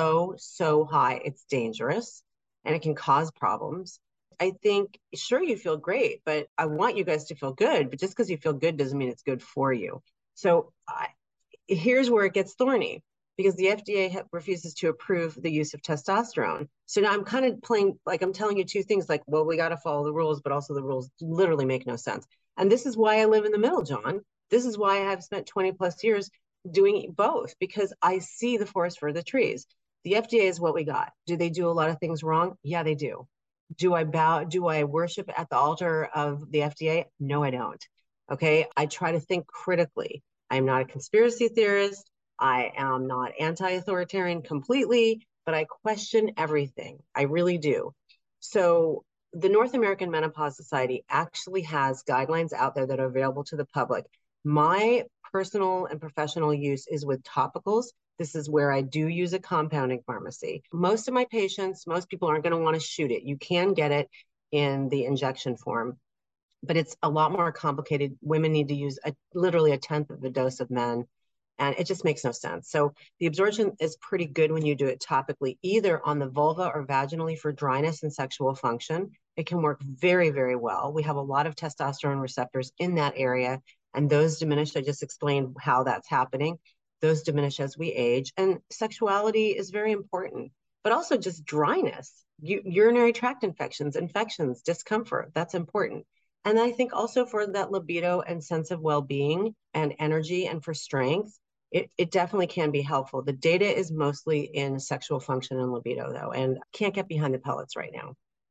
so high, it's dangerous and it can cause problems. I think, sure, you feel great, but I want you guys to feel good. But just because you feel good doesn't mean it's good for you. So here's where it gets thorny because the FDA refuses to approve the use of testosterone. So now I'm kind of playing, like I'm telling you two things like, well, we got to follow the rules, but also the rules literally make no sense. And this is why I live in the middle, John. This is why I've spent 20 plus years doing both, because I see the forest for the trees. The FDA is what we got. Do they do a lot of things wrong? Yeah, they do. Do I bow? Do I worship at the altar of the FDA? No, I don't. Okay. I try to think critically. I'm not a conspiracy theorist. I am not anti-authoritarian completely, but I question everything. I really do. So the North American Menopause Society actually has guidelines out there that are available to the public. My personal and professional use is with topicals. This is where I do use a compounding pharmacy. Most of my patients, most people aren't going to want to shoot it. You can get it in the injection form, but it's a lot more complicated. Women need to use literally a tenth of the dose of men, and it just makes no sense. So the absorption is pretty good when you do it topically, either on the vulva or vaginally for dryness and sexual function. It can work very well. We have a lot of testosterone receptors in that area, and those diminish. I just explained how that's happening. Those diminish as we age, and sexuality is very important, but also just dryness, urinary tract infections, discomfort. That's important. And I think also for that libido and sense of well-being and energy and for strength, it definitely can be helpful. The data is mostly in sexual function and libido, though, and can't get behind the pellets right now.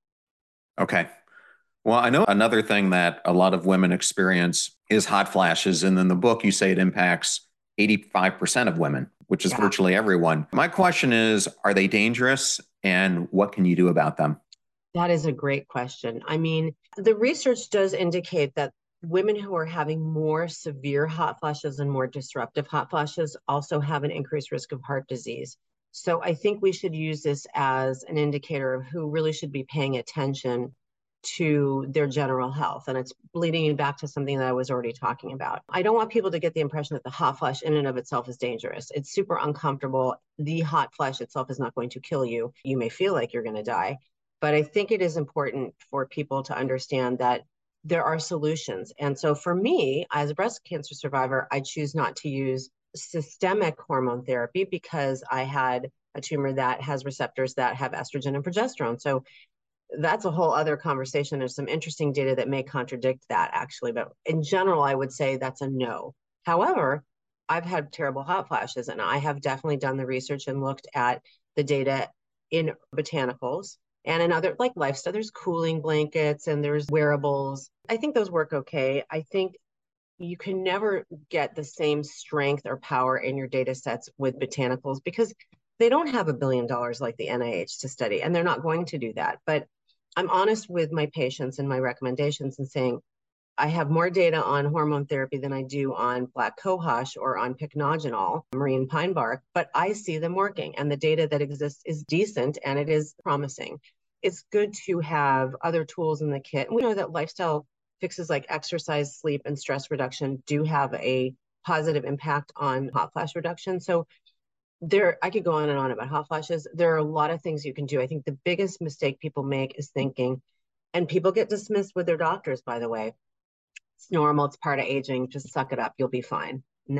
Okay. Well, I know another thing that a lot of women experience is hot flashes. And in the book, you say it impacts 85% of women, which is Yeah. virtually everyone. My question is, are they dangerous and what can you do about them? That is a great question. I mean, the research does indicate that women who are having more severe hot flashes and more disruptive hot flashes also have an increased risk of heart disease. So I think we should use this as an indicator of who really should be paying attention to their general health. And it's bleeding back to something that I was already talking about. I don't want people to get the impression that the hot flash in and of itself is dangerous. It's super uncomfortable. The hot flash itself is not going to kill you. You may feel like you're going to die. But I think it is important for people to understand that there are solutions. And so for me, as a breast cancer survivor, I choose not to use systemic hormone therapy because I had a tumor that has receptors that have estrogen and progesterone. So that's a whole other conversation. There's some interesting data that may contradict that actually, but in general, I would say that's a no. However, I've had terrible hot flashes and I have definitely done the research and looked at the data in botanicals and in other like lifestyle. There's cooling blankets and there's wearables. I think those work okay. I think you can never get the same strength or power in your data sets with botanicals because they don't have $1 billion like the NIH to study, and they're not going to do that. But I'm honest with my patients and my recommendations and saying, I have more data on hormone therapy than I do on black cohosh or on pycnogenol, marine pine bark, but I see them working and the data that exists is decent and it is promising. It's good to have other tools in the kit. We know that lifestyle fixes like exercise, sleep, and stress reduction do have a positive impact on hot flash reduction. So I could go on and on about hot flashes. There are a lot of things you can do. I think the biggest mistake people make is thinking, and people get dismissed with their doctors, by the way. It's normal. It's part of aging. Just suck it up. You'll be fine.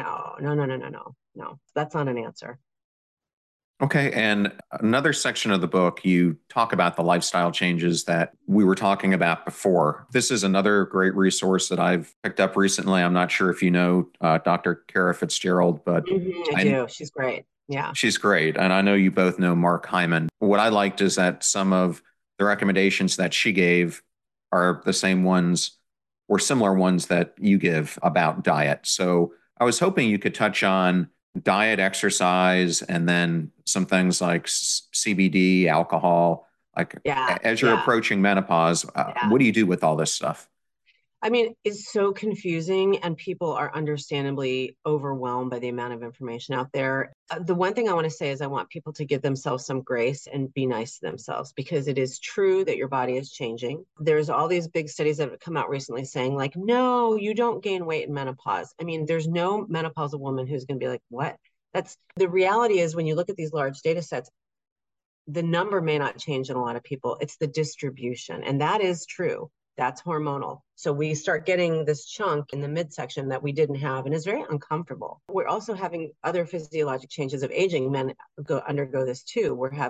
No. That's not an answer. Okay. And another section of the book, you talk about the lifestyle changes that we were talking about before. This is another great resource that I've picked up recently. I'm not sure if you know Dr. Kara Fitzgerald, but I do. She's great. Yeah. she's great. And I know you both know Mark Hyman. What I liked is that some of the recommendations that she gave are the same ones or similar ones that you give about diet. So I was hoping you could touch on diet, exercise, and then some things like CBD, alcohol. Like Yeah. as you're approaching menopause, Yeah. what do you do with all this stuff? I mean, it's so confusing, and people are understandably overwhelmed by the amount of information out there. The one thing I want to say is I want people to give themselves some grace and be nice to themselves, because it is true that your body is changing. There's all these big studies that have come out recently saying, like, no, you don't gain weight in menopause. I mean, there's no menopausal woman who's going to be like, what? That's the reality. Is when you look at these large data sets, the number may not change in a lot of people. It's the distribution. And that is true. That's hormonal. So we start getting this chunk in the midsection that we didn't have, and it's very uncomfortable. We're also having other physiologic changes of aging. Men undergo this too.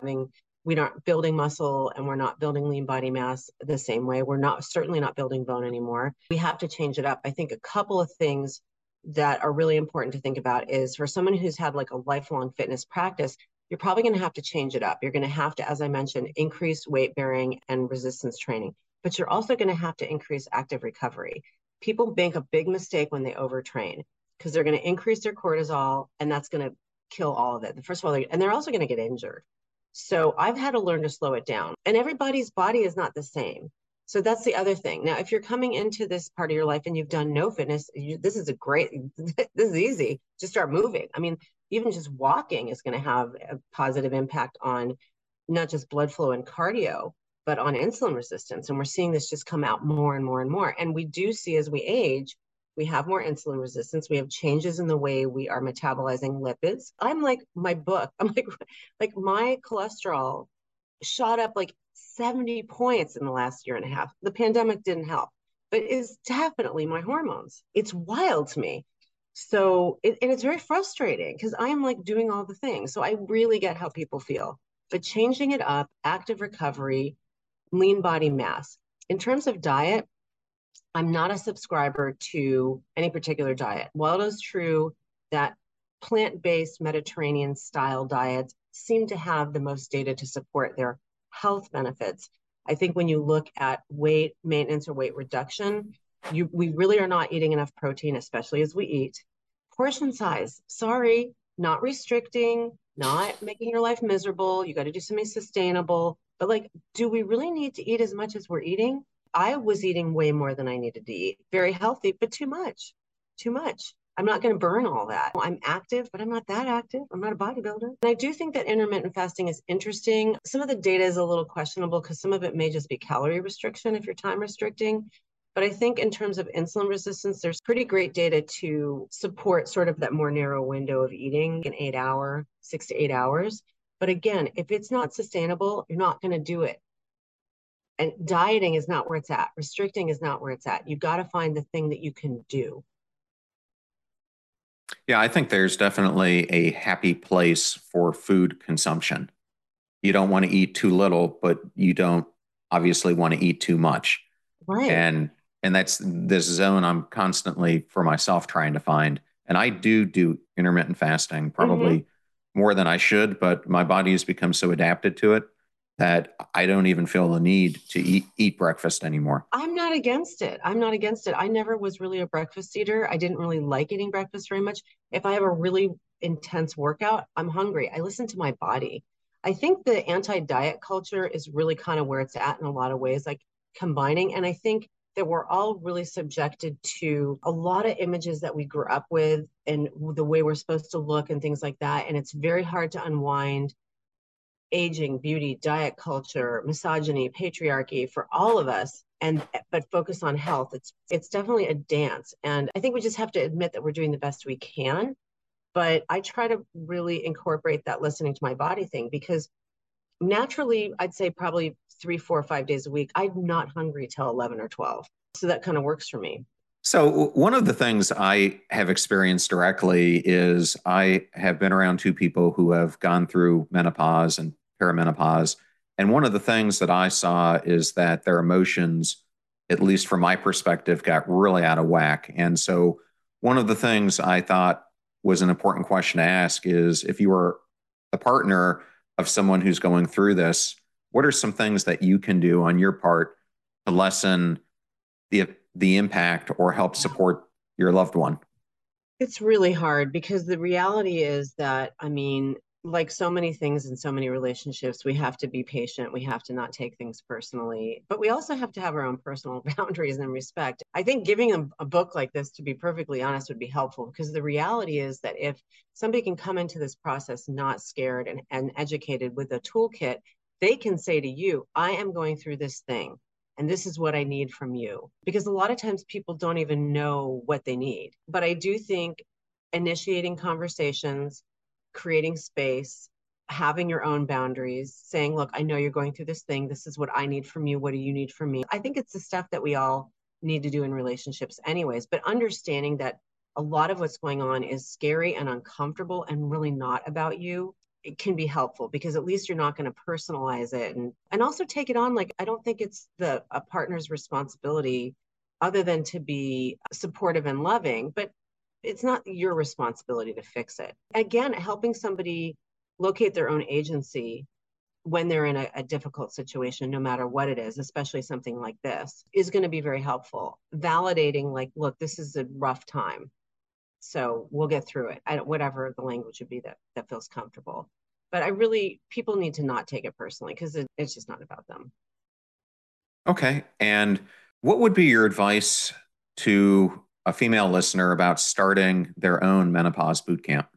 We're not building muscle, and we're not building lean body mass the same way. We're not certainly not building bone anymore. We have to change it up. I think a couple of things that are really important to think about is, for someone who's had like a lifelong fitness practice, you're probably going to have to change it up. You're going to have to, as I mentioned, increase weight bearing and resistance training, but you're also going to have to increase active recovery. People make a big mistake when they overtrain, because they're going to increase their cortisol, and that's going to kill all of it. First of all, and they're also going to get injured. So I've had to learn to slow it down, and everybody's body is not the same. So that's the other thing. Now, if you're coming into this part of your life and you've done no fitness, this is this is easy. Just start moving. I mean, even just walking is going to have a positive impact on not just blood flow and cardio, but on insulin resistance. And we're seeing this just come out more and more and more. And we do see, as we age, we have more insulin resistance. We have changes in the way we are metabolizing lipids. I'm like, my book, I'm like my cholesterol shot up like 70 points in the last year and a half. The pandemic didn't help, but it's definitely my hormones. It's wild to me. So, and it's very frustrating, because I am like doing all the things. So I really get how people feel, but changing it up, active recovery, lean body mass. In terms of diet, I'm not a subscriber to any particular diet. While it is true that plant-based Mediterranean style diets seem to have the most data to support their health benefits, I think when you look at weight maintenance or weight reduction, we really are not eating enough protein, especially as we eat. Portion size, sorry, not restricting, not making your life miserable. You got to do something sustainable. But like, do we really need to eat as much as we're eating? I was eating way more than I needed to eat. Very healthy, but too much. Too much. I'm not going to burn all that. I'm active, but I'm not that active. I'm not a bodybuilder. And I do think that intermittent fasting is interesting. Some of the data is a little questionable, because some of it may just be calorie restriction if you're time restricting. But I think in terms of insulin resistance, there's pretty great data to support sort of that more narrow window of eating, an 8 hour, 6 to 8 hours. But again, if it's not sustainable, you're not going to do it. And dieting is not where it's at. Restricting is not where it's at. You've got to find the thing that you can do. Yeah, I think there's definitely a happy place for food consumption. You don't want to eat too little, but you don't obviously want to eat too much. Right. And that's this zone I'm constantly for myself trying to find. And I do intermittent fasting, Mm-hmm. probably more than I should, but my body has become so adapted to it that I don't even feel the need to eat breakfast anymore. I'm not against it. I'm not against it. I never was really a breakfast eater. I didn't really like eating breakfast very much. If I have a really intense workout, I'm hungry. I listen to my body. I think the anti-diet culture is really kind of where it's at in a lot of ways, like combining. And I think that we're all really subjected to a lot of images that we grew up with, and the way we're supposed to look and things like that. And it's very hard to unwind aging, beauty, diet culture, misogyny, patriarchy for all of us, and but focus on health. It's definitely a dance. And I think we just have to admit that we're doing the best we can. But I try to really incorporate that listening to my body thing, because naturally, I'd say probably 3, 4, 5 days a week, I'm not hungry till 11 or 12. So that kind of works for me. So, one of the things I have experienced directly is I have been around two people who have gone through menopause and perimenopause. And one of the things that I saw is that their emotions, at least from my perspective, got really out of whack. And so, one of the things I thought was an important question to ask is, if you were a partner of someone who's going through this, what are some things that you can do on your part to lessen the impact or help support your loved one? It's really hard, because the reality is that, I mean, like so many things in so many relationships, we have to be patient. We have to not take things personally, but we also have to have our own personal boundaries and respect. I think giving a book like this, to be perfectly honest, would be helpful, because the reality is that if somebody can come into this process not scared and educated with a toolkit, they can say to you, I am going through this thing, and this is what I need from you. Because a lot of times people don't even know what they need. But I do think initiating conversations, creating space, having your own boundaries, saying, look, I know you're going through this thing. This is what I need from you. What do you need from me? I think it's the stuff that we all need to do in relationships, anyways, but understanding that a lot of what's going on is scary and uncomfortable and really not about you. It can be helpful, because at least you're not going to personalize it, and also take it on. Like, I don't think it's a partner's responsibility other than to be supportive and loving, but it's not your responsibility to fix it. Again, helping somebody locate their own agency when they're in a difficult situation, no matter what it is, especially something like this, is going to be very helpful. Validating, like, look, this is a rough time, so we'll get through it. Whatever the language would be that feels comfortable. But people need to not take it personally, because it's just not about them. Okay. And what would be your advice to a female listener about starting their own menopause boot camp?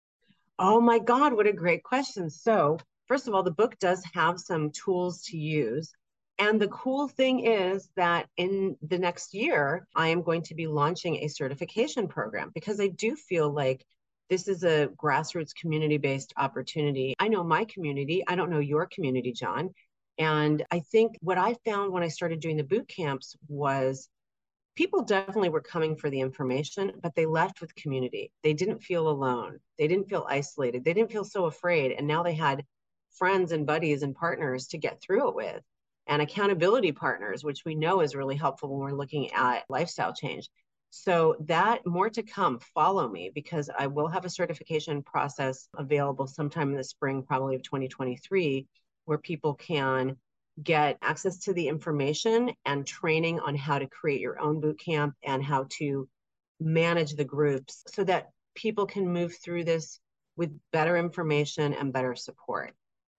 Oh my God, what a great question. So, first of all, the book does have some tools to use. And the cool thing is that in the next year, I am going to be launching a certification program, because I do feel like this is a grassroots community-based opportunity. I know my community, I don't know your community, John. And I think what I found when I started doing the boot camps was people definitely were coming for the information, but they left with community. They didn't feel alone. They didn't feel isolated. They didn't feel so afraid. And now they had friends and buddies and partners to get through it with, and accountability partners, which we know is really helpful when we're looking at lifestyle change. So that, more to come. Follow me, because I will have a certification process available sometime in the spring, probably of 2023, where people can get access to the information and training on how to create your own boot camp and how to manage the groups, so that people can move through this with better information and better support.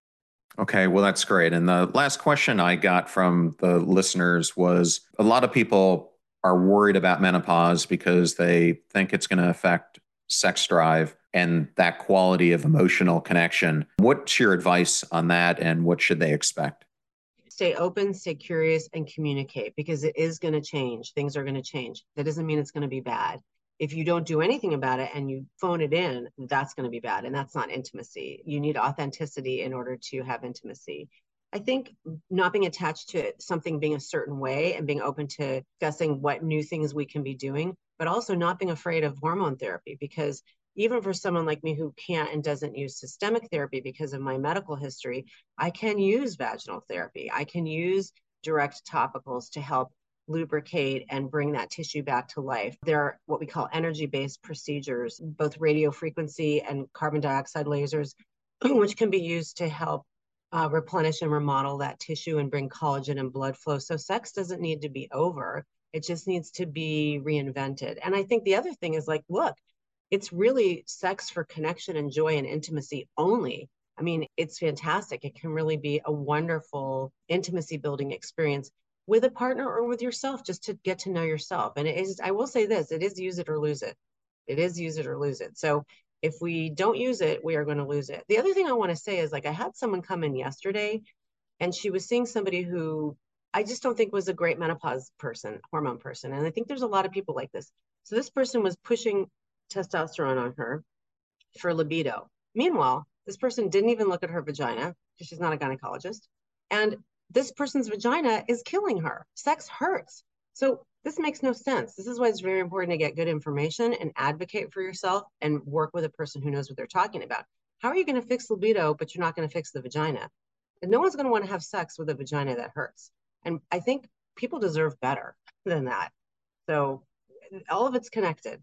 Okay, well, that's great. And the last question I got from the listeners was, a lot of people are worried about menopause because they think it's going to affect sex drive and that quality of emotional connection. What's your advice on that, and what should they expect? Stay open, stay curious, and communicate, because it is going to change. Things are going to change. That doesn't mean it's going to be bad. If you don't do anything about it and you phone it in, that's going to be bad. And that's not intimacy. You need authenticity in order to have intimacy. I think not being attached to something being a certain way, and being open to discussing what new things we can be doing, but also not being afraid of hormone therapy, because even for someone like me who can't and doesn't use systemic therapy because of my medical history, I can use vaginal therapy. I can use direct topicals to help lubricate and bring that tissue back to life. There are what we call energy-based procedures, both radio frequency and carbon dioxide lasers, which can be used to help replenish and remodel that tissue and bring collagen and blood flow. So sex doesn't need to be over. It just needs to be reinvented. And I think the other thing is, like, look, it's really sex for connection and joy and intimacy only. I mean, it's fantastic. It can really be a wonderful intimacy building experience with a partner or with yourself, just to get to know yourself. And it is, I will say this, it is use it or lose it. It is use it or lose it. So if we don't use it, we are going to lose it. The other thing I want to say is, like, I had someone come in yesterday, and she was seeing somebody who I just don't think was a great menopause person, hormone person. And I think there's a lot of people like this. So this person was pushing testosterone on her for libido. Meanwhile, this person didn't even look at her vagina, because she's not a gynecologist. And this person's vagina is killing her. Sex hurts. So this makes no sense. This is why it's very important to get good information and advocate for yourself and work with a person who knows what they're talking about. How are you going to fix libido, but you're not going to fix the vagina? And no one's going to want to have sex with a vagina that hurts. And I think people deserve better than that. So all of it's connected.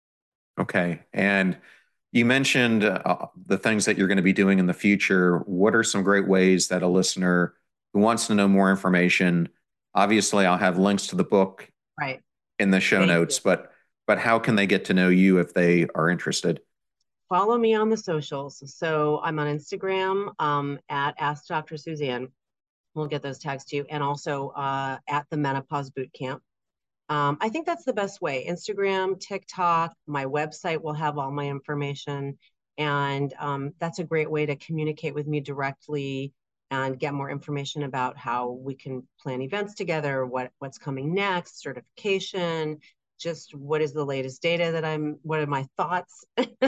Okay. And you mentioned the things that you're going to be doing in the future. What are some great ways that a listener who wants to know more information? Obviously, I'll have links to the book Right. in the show Thank you. notes, but how can they get to know you if they are interested? follow me on the socials. So I'm on Instagram at Ask Dr. Suzanne. We'll get those tags to you. And also at the Menopause Bootcamp. I think that's the best way. Instagram, TikTok, my website will have all my information. And that's a great way to communicate with me directly and get more information about how we can plan events together, what's coming next, certification, just what is the latest data what are my thoughts?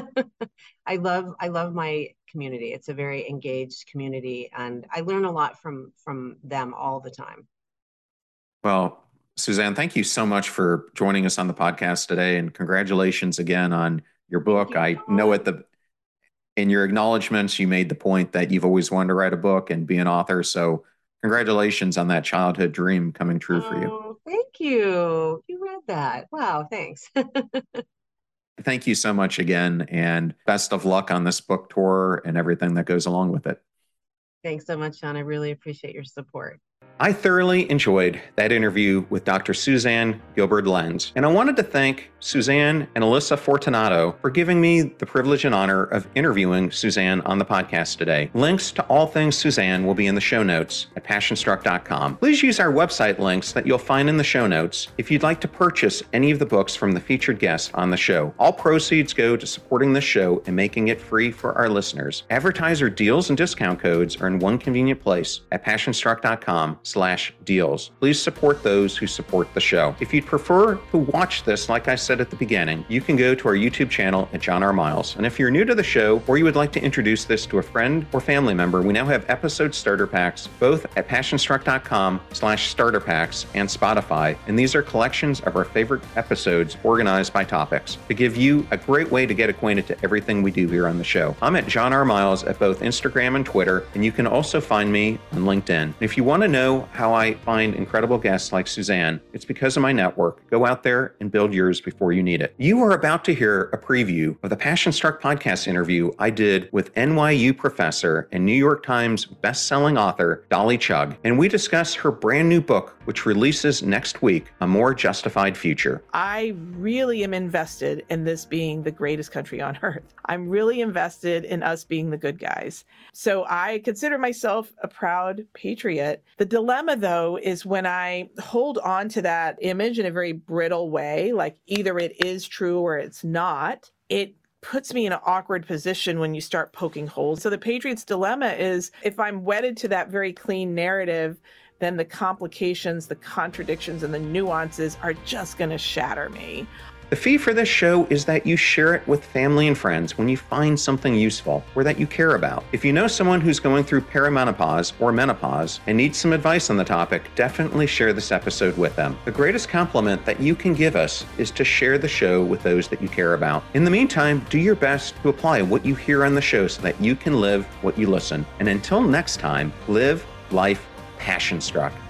I love my community. It's a very engaged community, and I learn a lot from them all the time. Well, Suzanne, thank you so much for joining us on the podcast today, and congratulations again on your book. I know in your acknowledgments, you made the point that you've always wanted to write a book and be an author. So congratulations on that childhood dream coming true for you. Oh, thank you. You read that. Wow, thanks. Thank you so much again, and best of luck on this book tour and everything that goes along with it. Thanks so much, Sean. I really appreciate your support. I thoroughly enjoyed that interview with Dr. Suzanne Gilberd-Lenz, and I wanted to thank Suzanne and Alyssa Fortunato for giving me the privilege and honor of interviewing Suzanne on the podcast today. Links to all things Suzanne will be in the show notes at passionstruck.com. Please use our website links that you'll find in the show notes if you'd like to purchase any of the books from the featured guests on the show. All proceeds go to supporting this show and making it free for our listeners. Advertiser deals and discount codes are in one convenient place at passionstruck.com/deals. Please support those who support the show. If you'd prefer to watch this, like I said at the beginning, you can go to our YouTube channel at John R. Miles. And if you're new to the show or you would like to introduce this to a friend or family member, we now have episode starter packs both at passionstruck.com/starter packs and Spotify. And these are collections of our favorite episodes organized by topics to give you a great way to get acquainted to everything we do here on the show. I'm at John R. Miles at both Instagram and Twitter, and you can also find me on LinkedIn. And if you want to know how I find incredible guests like Suzanne, it's because of my network. Go out there and build yours before you need it. You are about to hear a preview of the Passion Struck podcast interview I did with NYU professor and New York Times best-selling author Dolly Chugh, and we discuss her brand new book, which releases next week, A More Justified Future. I really am invested in this being the greatest country on earth. I'm really invested in us being the good guys. So I consider myself a proud patriot. The dilemma, though, is when I hold on to that image in a very brittle way, like either it is true or it's not, it puts me in an awkward position when you start poking holes. So the patriot's dilemma is if I'm wedded to that very clean narrative, then the complications, the contradictions, and the nuances are just going to shatter me. The fee for this show is that you share it with family and friends when you find something useful or that you care about. If you know someone who's going through perimenopause or menopause and needs some advice on the topic, definitely share this episode with them. The greatest compliment that you can give us is to share the show with those that you care about. In the meantime, do your best to apply what you hear on the show so that you can live what you listen. And until next time, live life passion struck.